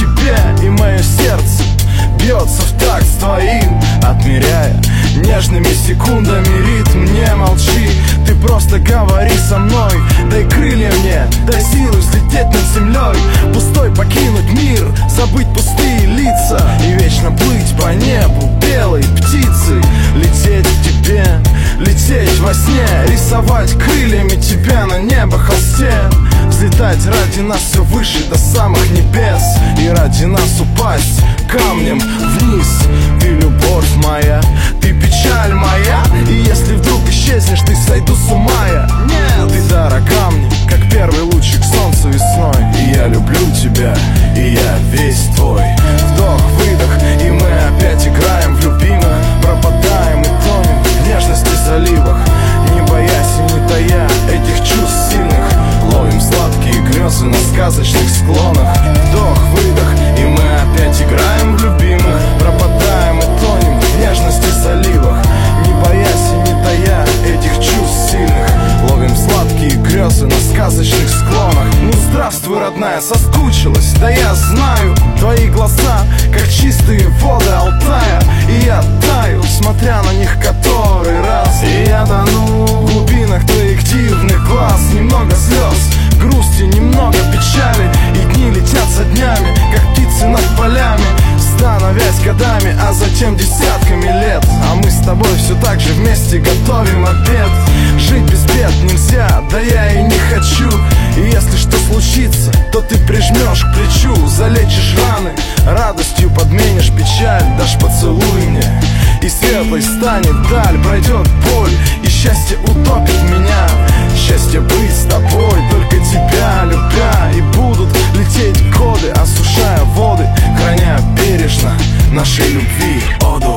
тебе, и мое сердце бьется в такт с твоим, отмеряя нежными секундами ритм. Не молчи, ты просто говори со мной. Дай крылья мне, дай силу взлететь над землей, пустой покинуть мир, забыть пустые лица и вечно плыть по небу белой птицей. Лететь к тебе, лететь во сне, рисовать крыльями тебя на небо холсте, взлетать ради нас все выше до самых небес, и ради нас упасть камнем вниз. Ты любовь моя, ты печаль моя, и если вдруг исчезнешь, ты сойду с ума я. Нет, ты дорога мне, как первый лучик солнца весной. И я люблю тебя, и я весь твой. Вдох, выдох, и мы опять играем в любимых, пропадаем и тонем в нежности заливах, не боясь и не тая этих чувств сильных, ловим сладкие грезы на сказочных склонах. Вдох, выдох, и мы опять играем в любимых, пропадаем и тонем в нежности заливах, не боясь и не тая этих чувств сильных, ловим сладкие грезы на сказочных склонах. Ну здравствуй, родная, соскучилась, да я знаю. Твои глаза, как чистые воды Алтая, и я таю, смотря на них который раз. И я тону в глубинах твоих дивных глаз. Немного слез, грусти, немного печали, и дни летят за днями, как птицы над полями, становясь годами, а затем десятками лет. А мы с тобой все так же вместе готовим обед. Жить без бед нельзя, да я и не хочу. И если что случится, то ты прижмешь к плечу, залечишь раны, радостью подменишь печаль, дашь поцелуй мне, и светлой станет даль. Пройдет боль, и счастье утопит меня. Счастье быть с тобой, только тебя любя. И будут лететь годы, осушая воды, храня бережно нашей любви оду.